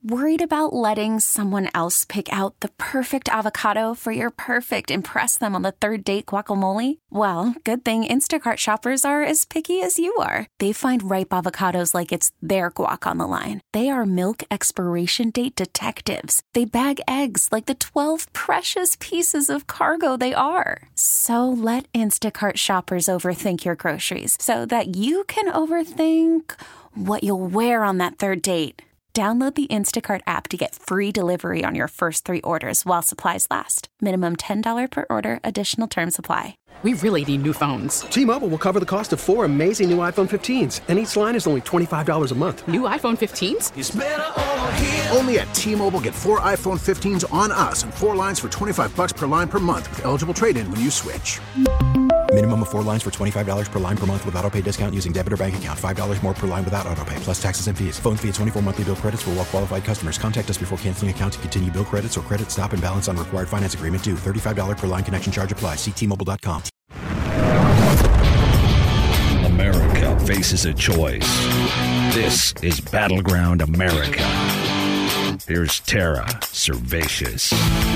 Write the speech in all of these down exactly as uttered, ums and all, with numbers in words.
Worried about letting someone else pick out the perfect avocado for your perfect impress them on the third date guacamole? Well, good thing Instacart shoppers are as picky as you are. They find ripe avocados like it's their guac on the line. They are milk expiration date detectives. They bag eggs like the twelve precious pieces of cargo they are. So let Instacart shoppers overthink your groceries so that you can overthink what you'll wear on that third date. Download the Instacart app to get free delivery on your first three orders while supplies last. Minimum ten dollars per order. Additional terms apply. We really need new phones. T-Mobile will cover the cost of four amazing new iPhone fifteens, and each line is only twenty-five dollars a month. New iPhone fifteens? It's better over here. Only at T-Mobile, get four iPhone fifteens on us and four lines for twenty-five dollars per line per month with eligible trade-in when you switch. Minimum of four lines for twenty-five dollars per line per month with autopay discount using debit or bank account. five dollars more per line without autopay, plus taxes and fees. Phone fee at twenty-four monthly bill credits for well-qualified customers. Contact us before canceling account to continue bill credits or credit stop and balance on required finance agreement due. thirty-five dollars per line connection charge applies. See T Mobile dot com. America faces a choice. This is Battleground America. Here's Tara Servatius.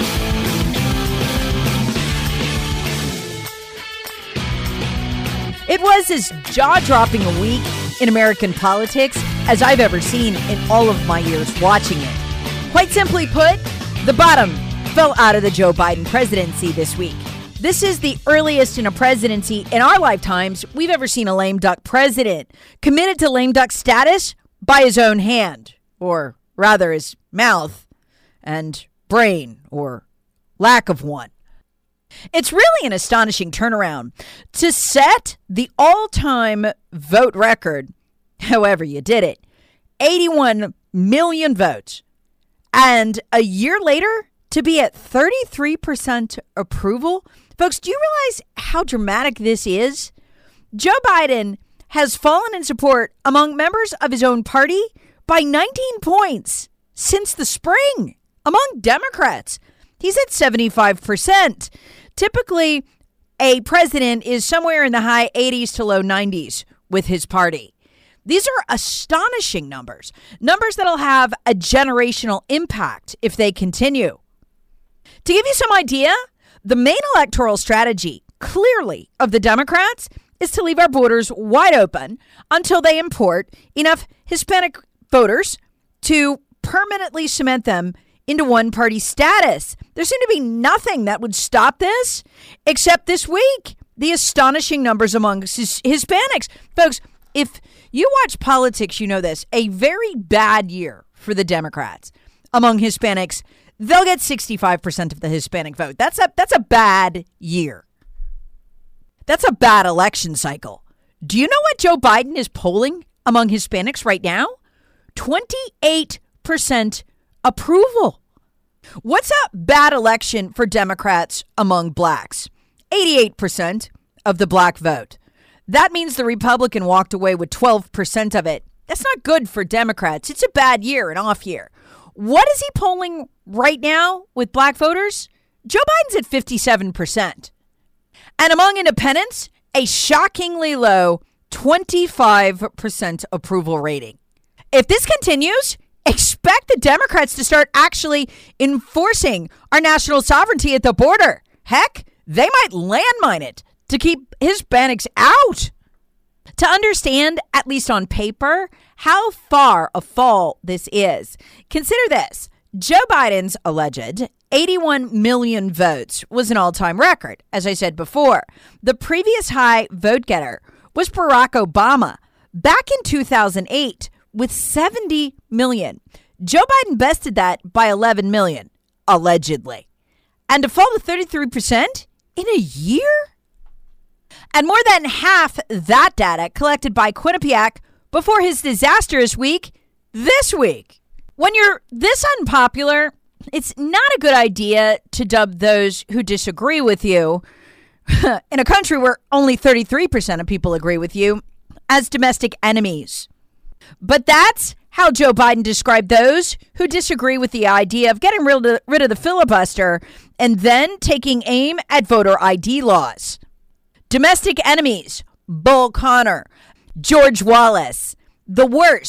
It was as jaw-dropping a week in American politics as I've ever seen in all of my years watching it. Quite simply put, the bottom fell out of the Joe Biden presidency this week. This is the earliest in a presidency in our lifetimes we've ever seen a lame duck president committed to lame duck status by his own hand, or rather his mouth and brain, or lack of one. It's really an astonishing turnaround to set the all-time vote record, however you did it, eighty-one million votes, and a year later to be at thirty-three percent approval. Folks, do you realize how dramatic this is? Joe Biden has fallen in support among members of his own party by nineteen points since the spring. Among Democrats, he's at seventy-five percent. Typically, a president is somewhere in the high eighties to low nineties with his party. These are astonishing numbers, numbers that'll have a generational impact if they continue. To give you some idea, the main electoral strategy, clearly, of the Democrats is to leave our borders wide open until they import enough Hispanic voters to permanently cement them into one-party status. There seemed to be nothing that would stop this, except this week, the astonishing numbers among his- Hispanics. Folks, if you watch politics, you know this. A very bad year for the Democrats among Hispanics. They'll get sixty-five percent of the Hispanic vote. That's a that's a bad year. That's a bad election cycle. Do you know what Joe Biden is polling among Hispanics right now? twenty-eight percent approval. What's a bad election for Democrats among blacks? eighty-eight percent of the black vote. That means the Republican walked away with twelve percent of it. That's not good for Democrats. It's a bad year, an off year. What is he polling right now with black voters? Joe Biden's at fifty-seven percent. And among independents, a shockingly low twenty-five percent approval rating. If this continues, expect the Democrats to start actually enforcing our national sovereignty at the border. Heck, they might landmine it to keep Hispanics out. To understand, at least on paper, how far a fall this is, consider this. Joe Biden's alleged eighty-one million votes was an all-time record, as I said before. The previous high vote getter was Barack Obama back in two thousand eight with seventy million. Joe Biden bested that by eleven million, allegedly. And to fall to thirty-three percent in a year? And more than half that data collected by Quinnipiac before his disastrous week this week. When you're this unpopular, it's not a good idea to dub those who disagree with you in a country where only thirty-three percent of people agree with you as domestic enemies. But that's how Joe Biden described those who disagree with the idea of getting rid of, rid of the filibuster and then taking aim at voter I D laws. Domestic enemies, Bull Connor, George Wallace, the worst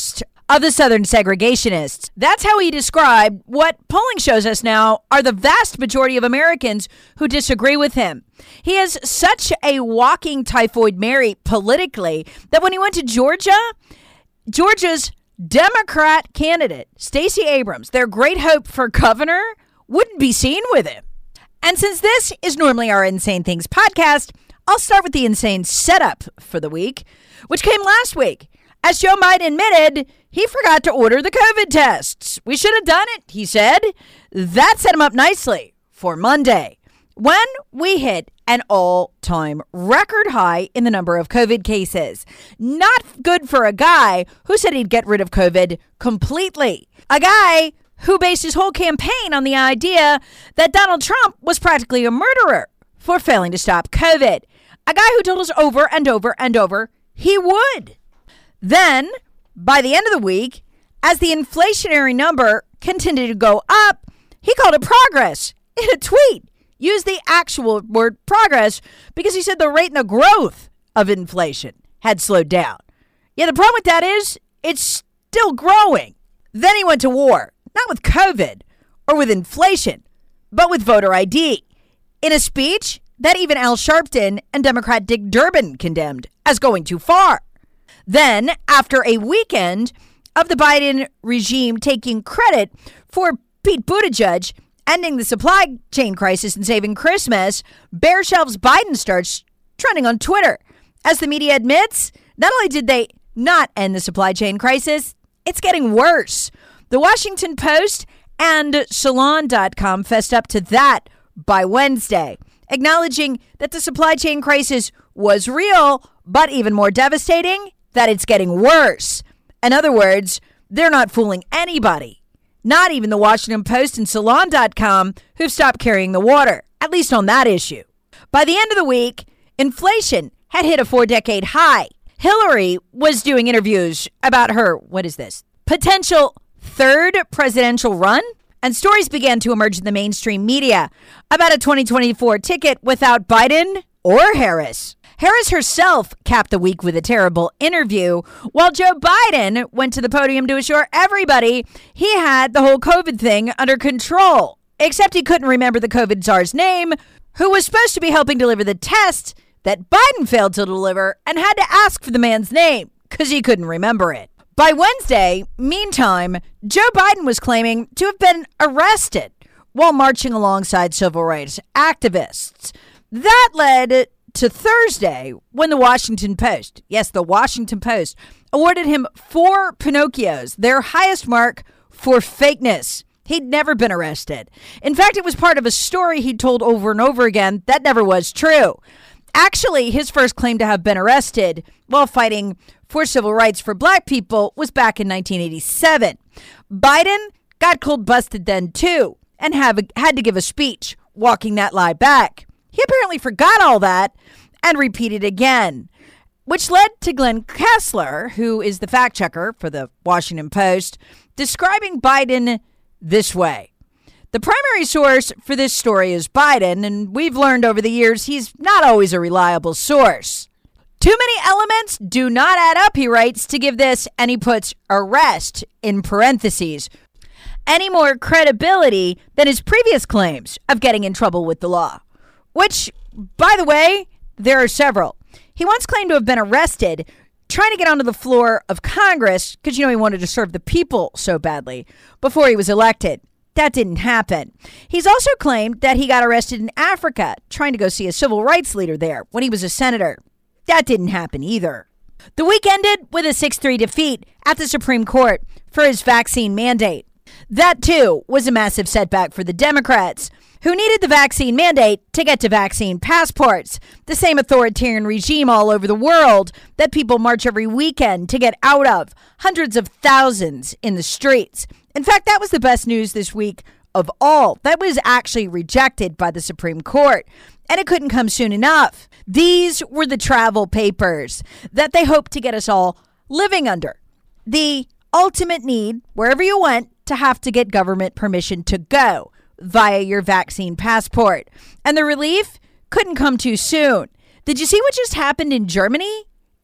of the Southern segregationists. That's how he described what polling shows us now are the vast majority of Americans who disagree with him. He is such a walking typhoid Mary politically that when he went to Georgia, Georgia's Democrat candidate, Stacey Abrams, their great hope for governor, wouldn't be seen with him. And since this is normally our Insane Things podcast, I'll start with the insane setup for the week, which came last week. As Joe Biden admitted, he forgot to order the COVID tests. We should have done it, he said. That set him up nicely for Monday, when we hit an all-time record high in the number of COVID cases. Not good for a guy who said he'd get rid of COVID completely. A guy who based his whole campaign on the idea that Donald Trump was practically a murderer for failing to stop COVID. A guy who told us over and over and over he would. Then, by the end of the week, as the inflationary number continued to go up, he called it progress in a tweet. Used the actual word progress because he said the rate and the growth of inflation had slowed down. Yeah, the problem with that is it's still growing. Then he went to war, not with COVID or with inflation, but with voter I D. In a speech that even Al Sharpton and Democrat Dick Durbin condemned as going too far. Then, after a weekend of the Biden regime taking credit for Pete Buttigieg ending the supply chain crisis and saving Christmas, bare shelves Biden starts trending on Twitter. As the media admits, not only did they not end the supply chain crisis, it's getting worse. The Washington Post and Salon dot com fessed up to that by Wednesday, acknowledging that the supply chain crisis was real, but even more devastating, that it's getting worse. In other words, they're not fooling anybody. Not even the Washington Post and Salon dot com, who've stopped carrying the water, at least on that issue. By the end of the week, inflation had hit a four-decade high. Hillary was doing interviews about her, what is this, potential third presidential run? And stories began to emerge in the mainstream media about a twenty twenty-four ticket without Biden or Harris. Harris herself capped the week with a terrible interview, while Joe Biden went to the podium to assure everybody he had the whole COVID thing under control. Except he couldn't remember the COVID czar's name, who was supposed to be helping deliver the test that Biden failed to deliver and had to ask for the man's name because he couldn't remember it. By Wednesday, meantime, Joe Biden was claiming to have been arrested while marching alongside civil rights activists. That led to Thursday, when the Washington Post, yes, the Washington Post, awarded him four Pinocchios, their highest mark for fakeness. He'd never been arrested. In fact, it was part of a story he told over and over again that never was true. Actually, his first claim to have been arrested while fighting for civil rights for black people was back in nineteen eighty-seven. Biden got cold busted then, too, and have a, had to give a speech walking that lie back. He apparently forgot all that and repeated again, which led to Glenn Kessler, who is the fact checker for the Washington Post, describing Biden this way. The primary source for this story is Biden, and we've learned over the years he's not always a reliable source. Too many elements do not add up, he writes, to give this, and he puts arrest in parentheses, any more credibility than his previous claims of getting in trouble with the law. Which, by the way, there are several. He once claimed to have been arrested trying to get onto the floor of Congress because, you know, he wanted to serve the people so badly before he was elected. That didn't happen. He's also claimed that he got arrested in Africa trying to go see a civil rights leader there when he was a senator. That didn't happen either. The week ended with a six three defeat at the Supreme Court for his vaccine mandate. That, too, was a massive setback for the Democrats, who needed the vaccine mandate to get to vaccine passports, the same authoritarian regime all over the world that people march every weekend to get out of, hundreds of thousands in the streets. In fact, that was the best news this week of all. That was actually rejected by the Supreme Court, and it couldn't come soon enough. These were the travel papers that they hoped to get us all living under. The ultimate need, wherever you went, to have to get government permission to go via your vaccine passport. And the relief couldn't come too soon. Did you see what just happened in Germany?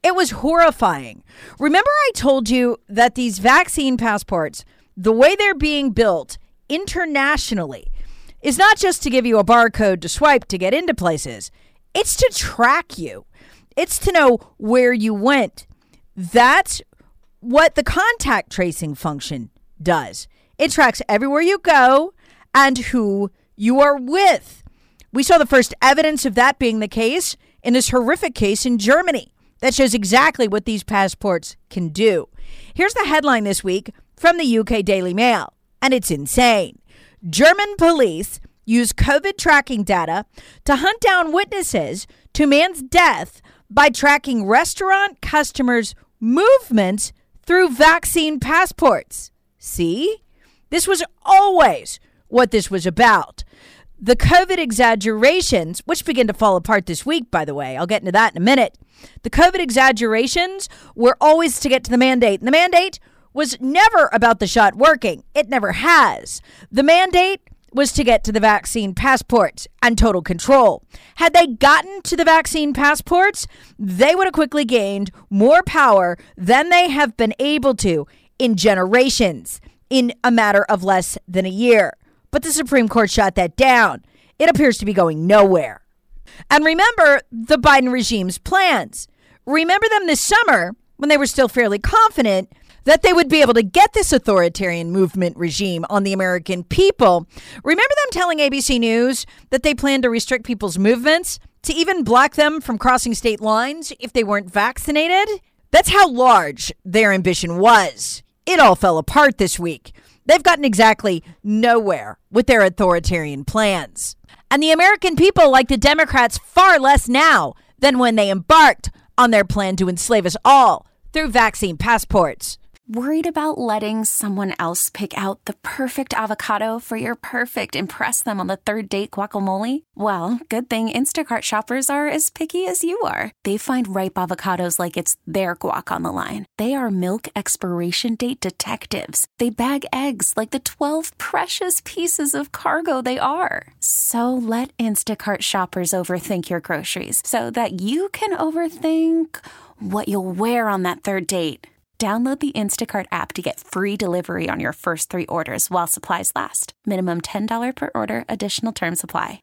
It was horrifying. Remember I told you that these vaccine passports, the way they're being built internationally, is not just to give you a barcode to swipe to get into places. It's to track you. It's to know where you went. That's what the contact tracing function does. It tracks everywhere you go and who you are with. We saw the first evidence of that being the case in this horrific case in Germany that shows exactly what these passports can do. Here's the headline this week from the U K Daily Mail, and it's insane. German police use COVID tracking data to hunt down witnesses to man's death by tracking restaurant customers' movements through vaccine passports. See? This was always what this was about. The COVID exaggerations, which begin to fall apart this week, by the way, I'll get into that in a minute. The COVID exaggerations were always to get to the mandate. And the mandate was never about the shot working. It never has. The mandate was to get to the vaccine passports and total control. Had they gotten to the vaccine passports, they would have quickly gained more power than they have been able to in generations, in a matter of less than a year. But the Supreme Court shot that down. It appears to be going nowhere. And remember the Biden regime's plans. Remember them this summer when they were still fairly confident that they would be able to get this authoritarian movement regime on the American people. Remember them telling A B C News that they planned to restrict people's movements, to even block them from crossing state lines if they weren't vaccinated? That's how large their ambition was. It all fell apart this week. They've gotten exactly nowhere with their authoritarian plans. And the American people like the Democrats far less now than when they embarked on their plan to enslave us all through vaccine passports. Worried about letting someone else pick out the perfect avocado for your perfect impress them on the third date guacamole? Well, good thing Instacart shoppers are as picky as you are. They find ripe avocados like it's their guac on the line. They are milk expiration date detectives. They bag eggs like the twelve precious pieces of cargo they are. So let Instacart shoppers overthink your groceries so that you can overthink what you'll wear on that third date. Download the Instacart app to get free delivery on your first three orders while supplies last. Minimum ten dollars per order. Additional terms apply.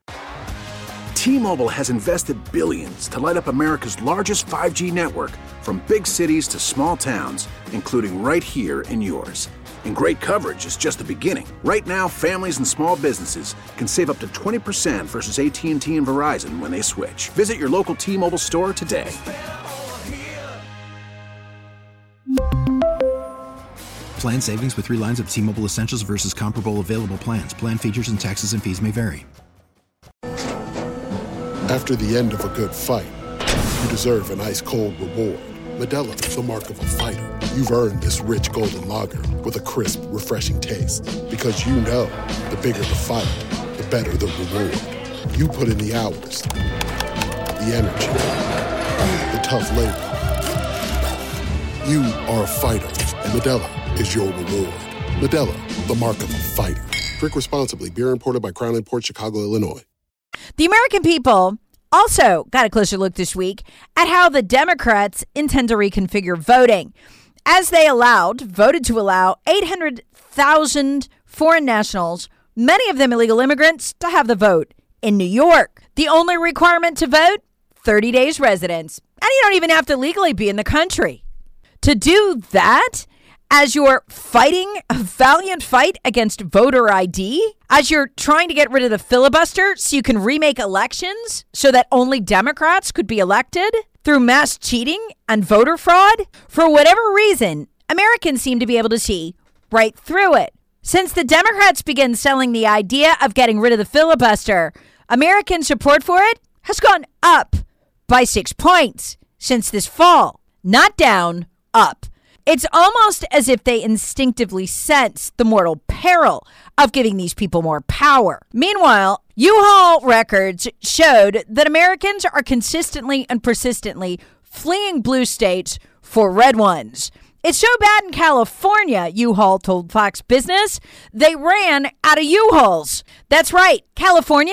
T-Mobile has invested billions to light up America's largest five G network, from big cities to small towns, including right here in yours. And great coverage is just the beginning. Right now, families and small businesses can save up to twenty percent versus A T and T and Verizon when they switch. Visit your local T-Mobile store today. Plan savings with three lines of T-Mobile Essentials versus comparable available plans. Plan features and taxes and fees may vary. After the end of a good fight, you deserve an ice-cold reward. Modelo is the mark of a fighter. You've earned this rich golden lager with a crisp, refreshing taste. Because you know, the bigger the fight, the better the reward. You put in the hours, the energy, the tough labor. You are a fighter, and Modelo is your reward. Modelo, the mark of a fighter. Drink responsibly. Beer imported by Crown Imports, Chicago, Illinois. The American people also got a closer look this week at how the Democrats intend to reconfigure voting, as they allowed, voted to allow eight hundred thousand foreign nationals, many of them illegal immigrants, to have the vote in New York. The only requirement to vote, thirty days residence. And you don't even have to legally be in the country. To do that, as you're fighting a valiant fight against voter I D, as you're trying to get rid of the filibuster so you can remake elections so that only Democrats could be elected through mass cheating and voter fraud, for whatever reason, Americans seem to be able to see right through it. Since the Democrats began selling the idea of getting rid of the filibuster, American support for it has gone up by six points since this fall, not down, up. It's almost as if they instinctively sense the mortal peril of giving these people more power. Meanwhile, U-Haul records showed that Americans are consistently and persistently fleeing blue states for red ones. It's so bad in California, U-Haul told Fox Business, they ran out of U-Hauls. That's right, Californians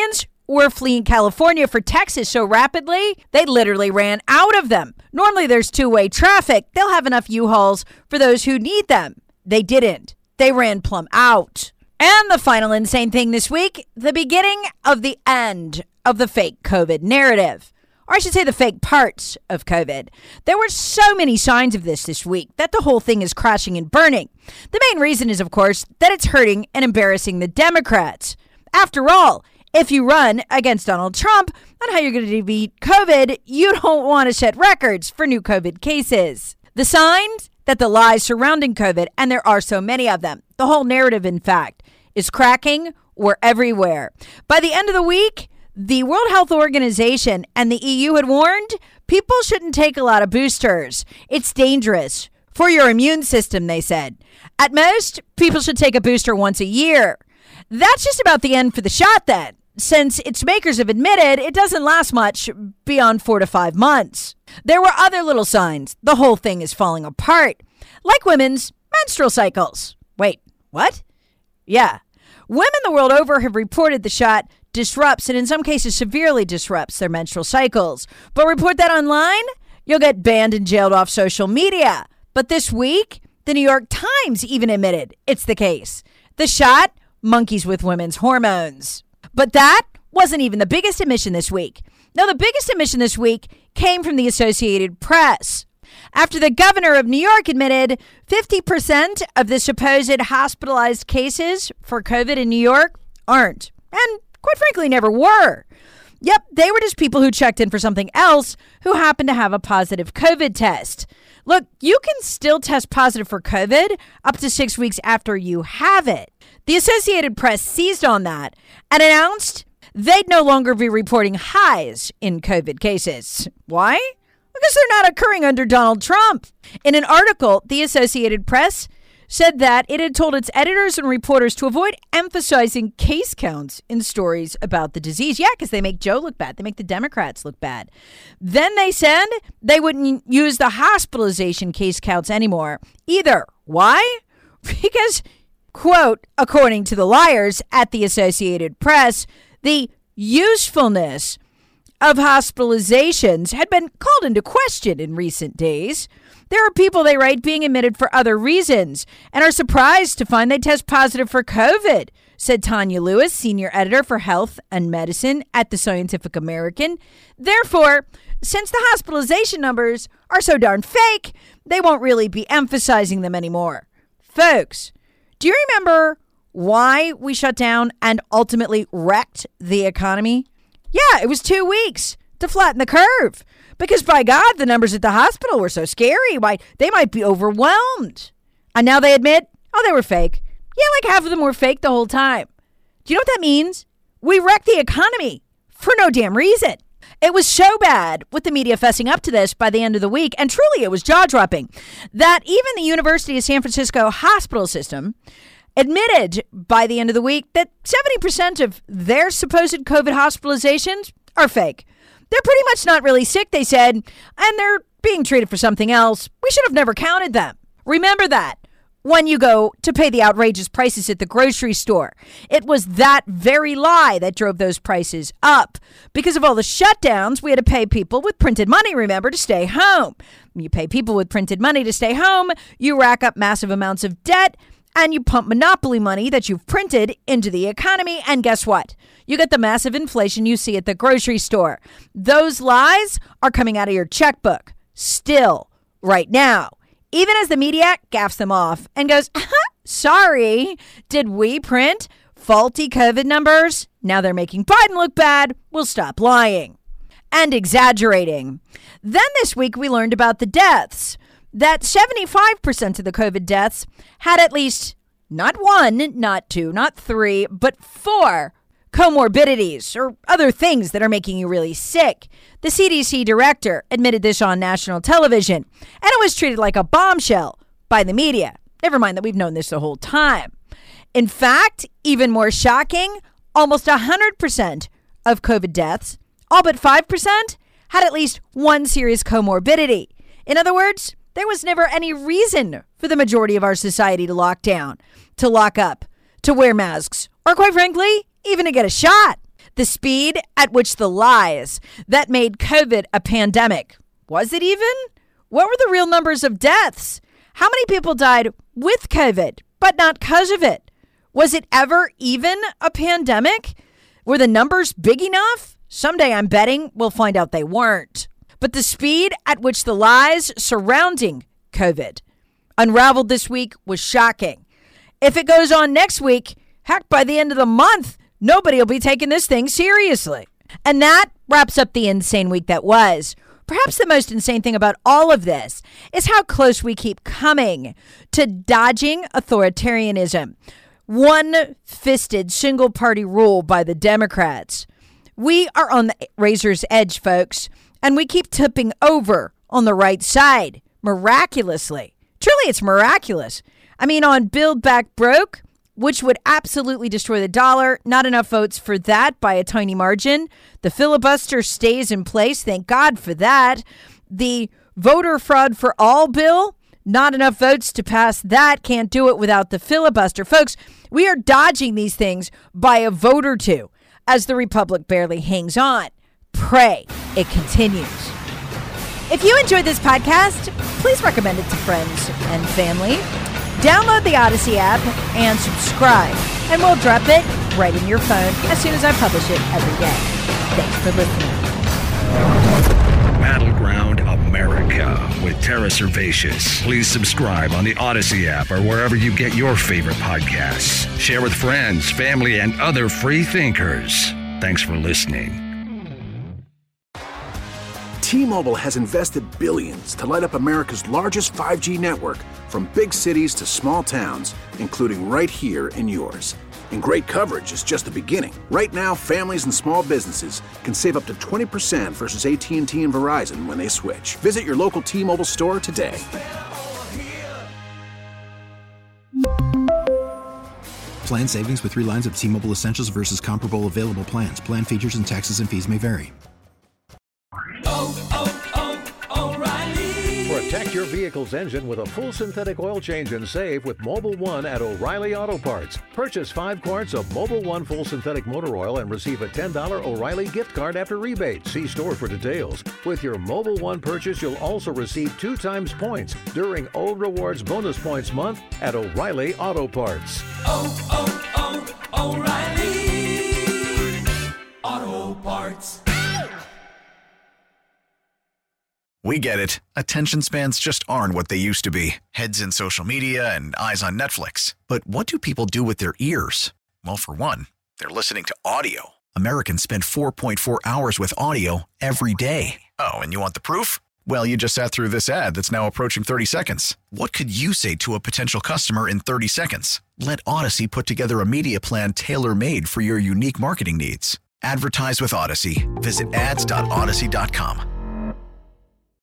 were fleeing California for Texas so rapidly, they literally ran out of them. Normally there's two-way traffic. They'll have enough U-Hauls for those who need them. They didn't. They ran plumb out. And the final insane thing this week, the beginning of the end of the fake COVID narrative. Or I should say the fake parts of COVID. There were so many signs of this this week that the whole thing is crashing and burning. The main reason is, of course, that it's hurting and embarrassing the Democrats. After all, if you run against Donald Trump on how you're going to defeat COVID, you don't want to set records for new COVID cases. The signs that the lies surrounding COVID, and there are so many of them, the whole narrative, in fact, is cracking, were everywhere. By the end of the week, the World Health Organization and the E U had warned people shouldn't take a lot of boosters. It's dangerous for your immune system, they said. At most, people should take a booster once a year. That's just about the end for the shot then, since its makers have admitted it doesn't last much beyond four to five months. There were other little signs. The whole thing is falling apart, like women's menstrual cycles. Wait, what? Yeah. Women the world over have reported the shot disrupts and in some cases severely disrupts their menstrual cycles. But report that online, you'll get banned and jailed off social media. But this week, the New York Times even admitted it's the case. The shot monkeys with women's hormones. But that wasn't even the biggest admission this week. No, the biggest admission this week came from the Associated Press. After the governor of New York admitted fifty percent of the supposed hospitalized cases for COVID in New York aren't. And quite frankly, never were. Yep, they were just people who checked in for something else who happened to have a positive COVID test. Look, you can still test positive for COVID up to six weeks after you have it. The Associated Press seized on that and announced they'd no longer be reporting highs in COVID cases. Why? Because they're not occurring under Donald Trump. In an article, the Associated Press said that it had told its editors and reporters to avoid emphasizing case counts in stories about the disease. Yeah, because they make Joe look bad. They make the Democrats look bad. Then they said they wouldn't use the hospitalization case counts anymore either. Why? Because, quote, according to the liars at the Associated Press, the usefulness of hospitalizations had been called into question in recent days. There are people, they write, being admitted for other reasons and are surprised to find they test positive for COVID, said Tanya Lewis, senior editor for health and medicine at the Scientific American. Therefore, since the hospitalization numbers are so darn fake, they won't really be emphasizing them anymore. Folks, do you remember why we shut down and ultimately wrecked the economy? Yeah, it was two weeks to flatten the curve. Because by God, the numbers at the hospital were so scary. Why, they might be overwhelmed. And now they admit, oh, they were fake. Yeah, like half of them were fake the whole time. Do you know what that means? We wrecked the economy for no damn reason. It was so bad with the media fessing up to this by the end of the week, and truly it was jaw-dropping, that even the University of San Francisco hospital system admitted by the end of the week that seventy percent of their supposed COVID hospitalizations are fake. They're pretty much not really sick, they said, and they're being treated for something else. We should have never counted them. Remember that when you go to pay the outrageous prices at the grocery store. It was that very lie that drove those prices up. Because of all the shutdowns, we had to pay people with printed money, remember, to stay home. You pay people with printed money to stay home, you rack up massive amounts of debt, and you pump monopoly money that you've printed into the economy. And guess what? You get the massive inflation you see at the grocery store. Those lies are coming out of your checkbook still right now, even as the media gaffs them off and goes, sorry, did we print faulty COVID numbers? Now they're making Biden look bad. We'll stop lying and exaggerating. Then this week we learned about the deaths. That seventy-five percent of the COVID deaths had at least not one, not two, not three, but four comorbidities or other things that are making you really sick. The C D C director admitted this on national television, and it was treated like a bombshell by the media. Never mind that we've known this the whole time. In fact, even more shocking, almost one hundred percent of COVID deaths, all but five percent, had at least one serious comorbidity. In other words, there was never any reason for the majority of our society to lock down, to lock up, to wear masks, or quite frankly, even to get a shot. The speed at which the lies that made COVID a pandemic. Was it even? What were the real numbers of deaths? How many people died with COVID, but not because of it? Was it ever even a pandemic? Were the numbers big enough? Someday I'm betting we'll find out they weren't. But the speed at which the lies surrounding COVID unraveled this week was shocking. If it goes on next week, heck, by the end of the month, nobody will be taking this thing seriously. And that wraps up the insane week that was. Perhaps the most insane thing about all of this is how close we keep coming to dodging authoritarianism. One-fisted single-party rule by the Democrats. We are on the razor's edge, folks, and we keep tipping over on the right side, miraculously. Truly, it's miraculous. I mean, on Build Back Broke, which would absolutely destroy the dollar, not enough votes for that by a tiny margin. The filibuster stays in place. Thank God for that. The voter fraud for all bill, not enough votes to pass that. Can't do it without the filibuster. Folks, we are dodging these things by a vote or two as the Republic barely hangs on. Pray it continues. If you enjoyed this podcast, please recommend it to friends and family. Download the Odyssey app and subscribe, and we'll drop it right in your phone as soon as I publish it every day. Thanks for listening. Battleground America with Tara Servatius. Please subscribe on the Odyssey app or wherever you get your favorite podcasts. Share with friends, family, and other free thinkers. Thanks for listening. T-Mobile has invested billions to light up America's largest five G network, from big cities to small towns, including right here in yours. And great coverage is just the beginning. Right now, families and small businesses can save up to twenty percent versus A T and T and Verizon when they switch. Visit your local T-Mobile store today. Plan savings with three lines of T-Mobile Essentials versus comparable available plans. Plan features and taxes and fees may vary. Oh, oh, oh, O'Reilly. Protect your vehicle's engine with a full synthetic oil change and save with Mobil one at O'Reilly Auto Parts. Purchase five quarts of Mobil one full synthetic motor oil and receive a ten dollars O'Reilly gift card after rebate. See store for details. With your Mobil one purchase, you'll also receive two times points during O Rewards Bonus Points Month at O'Reilly Auto Parts. Oh, oh, oh, O'Reilly Auto Parts. We get it. Attention spans just aren't what they used to be. Heads in social media and eyes on Netflix. But what do people do with their ears? Well, for one, they're listening to audio. Americans spend four point four hours with audio every day. Oh, and you want the proof? Well, you just sat through this ad that's now approaching thirty seconds. What could you say to a potential customer in thirty seconds? Let Odyssey put together a media plan tailor-made for your unique marketing needs. Advertise with Odyssey. Visit ads dot odyssey dot com.